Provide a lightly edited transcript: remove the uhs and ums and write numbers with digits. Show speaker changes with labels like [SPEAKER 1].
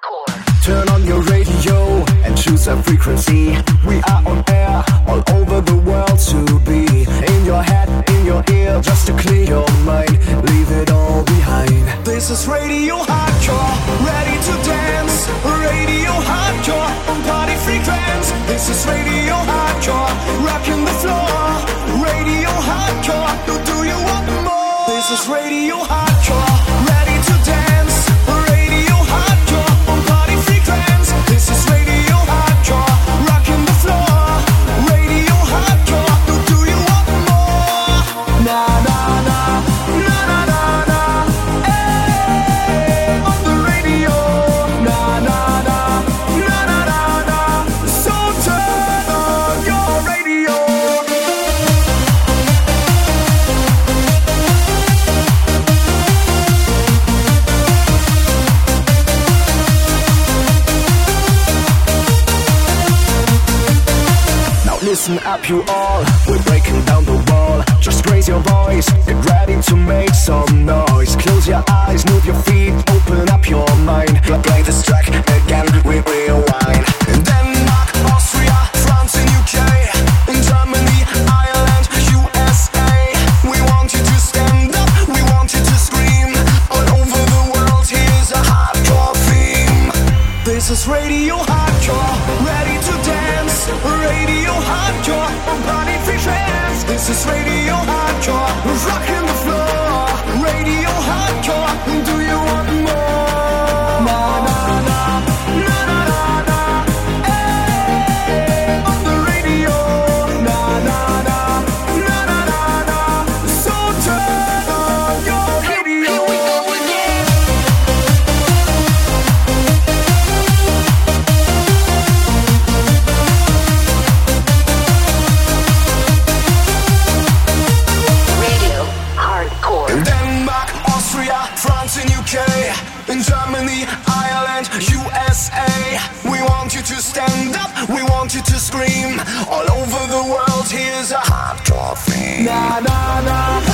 [SPEAKER 1] hardcore.
[SPEAKER 2] Turn on your radio and choose a frequency. We are on air all over the world to be in your head, in your ear, just to clear your mind. Leave it all behind. This is Radio Hardcore, ready to dance. Radio Hardcore on party frequency. This is Radio Hardcore, rocking the floor. Radio Hardcore, do you want more? This is Radio Hardcore, ready to dance. Radio Hardcore on party frequency. This is Radio Hardcore, rocking the floor. Radio Hardcore, do you want more? Na na na, na na na na. Hey, on the radio. Na na na, na na na na. So turn on your radio. Listen up you all, we're breaking down the wall. Just raise your voice, get ready to make some noise. Close your eyes, move your feet, open up your mind. Play this track again, we rewind. In Denmark, Austria, France and UK, in Germany, Ireland, USA. We want you to stand up, we want you to scream. All over the world, here's a hardcore theme. This is Radio Hardcore, ready to dance. Radio Hardcore on party frequency. This is Radio Hardcore, rocking the floor. Radio Hardcore, do you want more? Na na na, na na na na. Hey, on the radio. Na na na, na na na na. So turn on your radio. Here we go again. In Denmark, Austria, France and UK, in Germany, Ireland, USA. We want you to stand up, we want you to scream. All over the world, here's a hardcore theme. Na na na.